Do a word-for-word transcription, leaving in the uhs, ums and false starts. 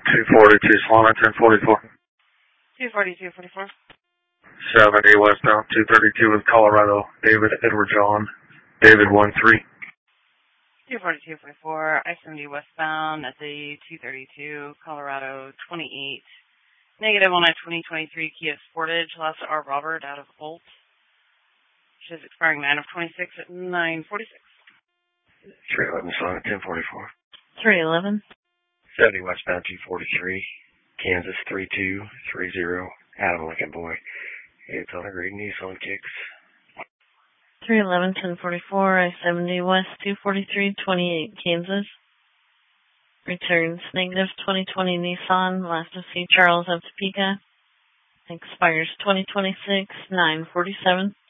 two forty-two Solana, ten forty-four. two forty-two forty-four. seventy westbound, two thirty-two with Colorado, David Edward John, David one three. two forty-two forty-four, I seventy westbound at the two thirty-two, Colorado twenty-eight. Negative on a twenty twenty-three Kia Sportage, last R. Robert out of Holt, which is expiring nine of twenty-six at nine forty-six. three eleven Solana, ten forty-four. three eleven. seventy westbound, two forty-three, Kansas three two three zero, Adam Lincoln Boy. It's on a green Nissan Kicks. three eleven, ten forty-four, I seventy west, two forty-three twenty-eight, Kansas. Returns negative twenty twenty Nissan, last to see Charles of Topeka. Expires twenty twenty-six, nine forty-seven.